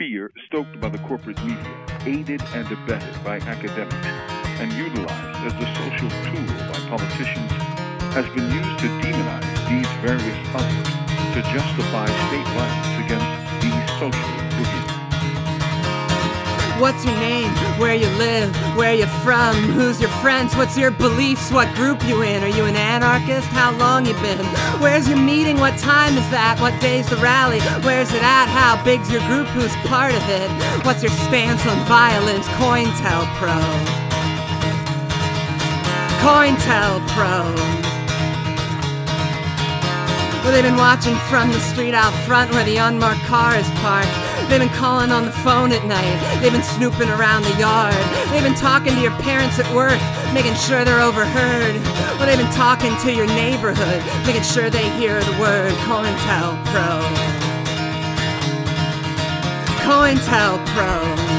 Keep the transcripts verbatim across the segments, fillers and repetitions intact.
fear stoked by the corporate media, aided and abetted by academics, and utilized as a social tool by politicians, has been used to demonize these various others to justify state violence against these social boogeymen. What's your name? Where you live? Where you from? Who's your friends? What's your beliefs? What group you in? Are you an anarchist? How long you been? Where's your meeting? What time is that? What day's the rally? Where's it at? How big's your group? Who's part of it? What's your stance on violence? COINTELPRO. COINTELPRO. Well, they've been watching from the street out front where the unmarked car is parked. They've been calling on the phone at night. They've been snooping around the yard. They've been talking to your parents at work, making sure they're overheard. Well, they've been talking to your neighborhood, making sure they hear the word COINTELPRO. COINTELPRO.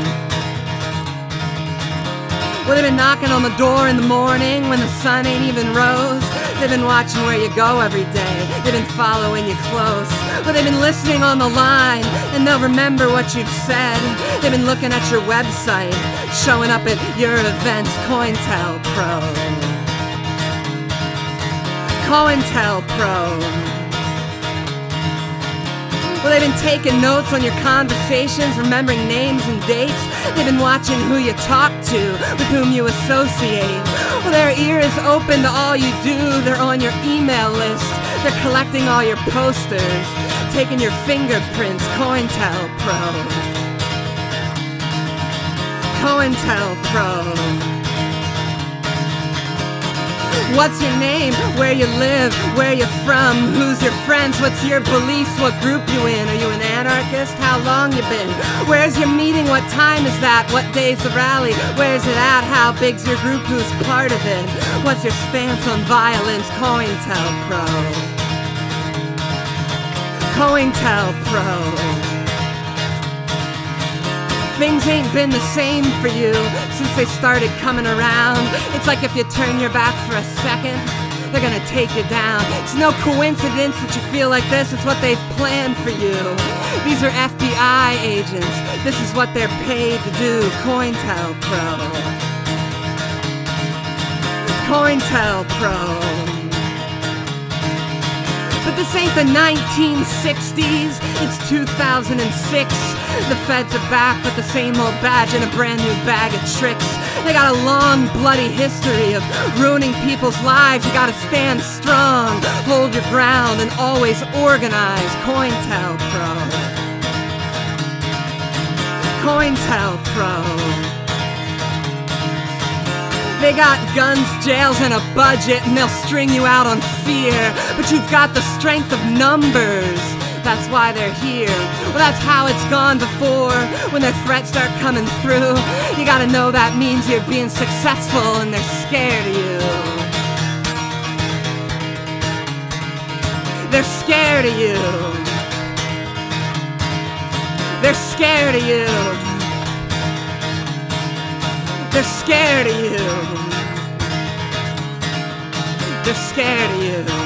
Well, they've been knocking on the door in the morning when the sun ain't even rose. They've been watching where you go every day. They've been following you close. Well, they've been listening on the line, and they'll remember what you've said. They've been looking at your website, showing up at your events. COINTELPRO. COINTELPRO. Well, they've been taking notes on your conversations, remembering names and dates. They've been watching who you talk to, with whom you associate. Well, their ear is open to all you do. They're on your email list. They're collecting all your posters, taking your fingerprints. COINTELPRO. COINTELPRO. What's your name? Where you live? Where you from? Who's your friends? What's your beliefs? What group you in? Are you an anarchist? How long you been? Where's your meeting? What time is that? What day's the rally? Where's it at? How big's your group? Who's part of it? What's your stance on violence? COINTELPRO. COINTELPRO. Things ain't been the same for you since they started coming around. It's like if you turn your back for a second, they're gonna take you down. It's no coincidence that you feel like this. It's what they've planned for you. These are F B I agents. This is what they're paid to do. COINTELPRO. COINTELPRO. But this ain't the nineteen sixties, it's two thousand six. The feds are back with the same old badge and a brand new bag of tricks. They got a long, bloody history of ruining people's lives. You gotta stand strong, hold your ground, and always organize. COINTELPRO. COINTELPRO. They got guns, jails, and a budget, and they'll string you out on fear. But you've got the strength of numbers. That's why they're here. Well, that's how it's gone before. When their threats start coming through, you gotta know that means you're being successful, and they're scared of you. They're scared of you. They're scared of you. They're scared of you. They're scared of you.